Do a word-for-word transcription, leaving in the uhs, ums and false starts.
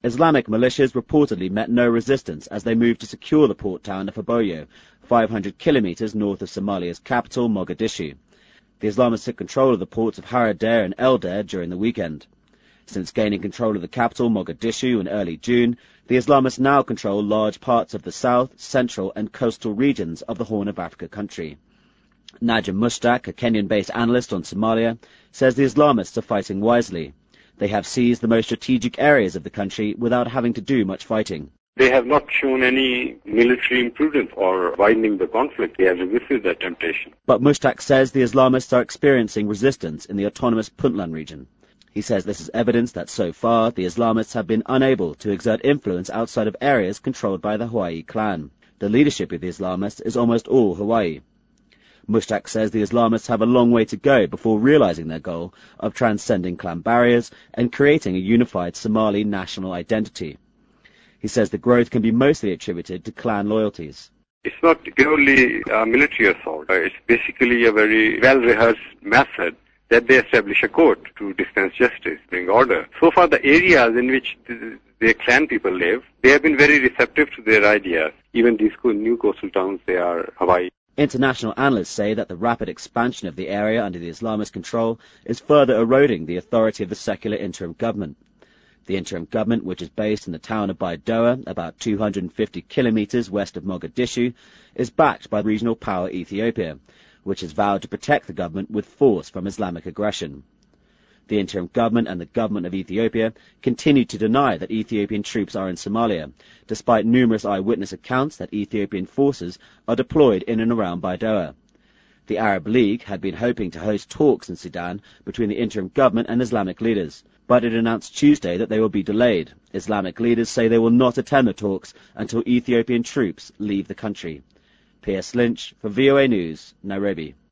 Islamic militias reportedly met no resistance as they moved to secure the port town of Haboyo, five hundred kilometers north of Somalia's capital, Mogadishu. The Islamists took control of the ports of Haradere and Eldare during the weekend. Since gaining control of the capital, Mogadishu, in early June, the Islamists now control large parts of the south, central and coastal regions of the Horn of Africa country. Najim Mushtaq, a Kenyan-based analyst on Somalia, says the Islamists are fighting wisely. They have seized the most strategic areas of the country without having to do much fighting. They have not shown any military imprudence or widening the conflict. They have resisted that temptation. But Mushtaq says the Islamists are experiencing resistance in the autonomous Puntland region. He says this is evidence that so far the Islamists have been unable to exert influence outside of areas controlled by the Hawaii clan. The leadership of the Islamists is almost all Hawaii. Mushtaq says the Islamists have a long way to go before realizing their goal of transcending clan barriers and creating a unified Somali national identity. He says the growth can be mostly attributed to clan loyalties. It's not purely a military assault. It's basically a very well-rehearsed method that they establish a court to dispense justice, bring order. So far, the areas in which the, their clan people live, they have been very receptive to their ideas. Even these new coastal towns, they are Hawaii. International analysts say that the rapid expansion of the area under the Islamist control is further eroding the authority of the secular interim government. The interim government, which is based in the town of Baidoa, about two hundred fifty kilometers west of Mogadishu, is backed by regional power Ethiopia, which has vowed to protect the government with force from Islamic aggression. The interim government and the government of Ethiopia continue to deny that Ethiopian troops are in Somalia, despite numerous eyewitness accounts that Ethiopian forces are deployed in and around Baidoa. The Arab League had been hoping to host talks in Sudan between the interim government and Islamic leaders, but it announced Tuesday that they will be delayed. Islamic leaders say they will not attend the talks until Ethiopian troops leave the country. Piers Lynch for V O A News, Nairobi.